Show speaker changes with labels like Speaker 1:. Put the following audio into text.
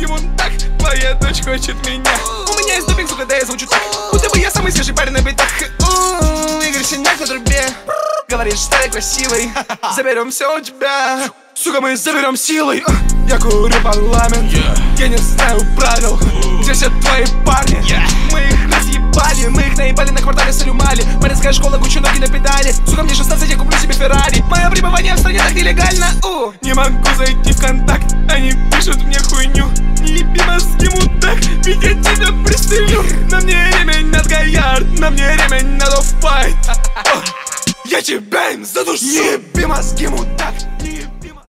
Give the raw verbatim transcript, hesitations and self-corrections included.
Speaker 1: мозги мудак. Твоя дочь хочет меня. У меня есть допинг, сука, да я звучу так, будто бы я самый свежий парень на битах. Игорь Синяк на трубе. Говоришь, что я красивый. Заберем все у тебя. Сука, мы заберем силой. Я курю парламент, yeah. Я не знаю правил, uh. Где все твои парни, yeah. Мы их разъебали, мы их наебали на квартале Салюмали. Морецкая школа, Гуччи, ноги на педали. Сука, мне шестнадцать, я куплю себе Феррари. Мое пребывание в стране так нелегально. uh. Не могу зайти в контакт, они пишут мне хуйню. Не еби мозги, мудак, ведь я тебя пристрелю. На мне ремень от Гоярд, на мне ремень от Off-White. uh. Я тебя им задушу. Не еби мозги, мудак.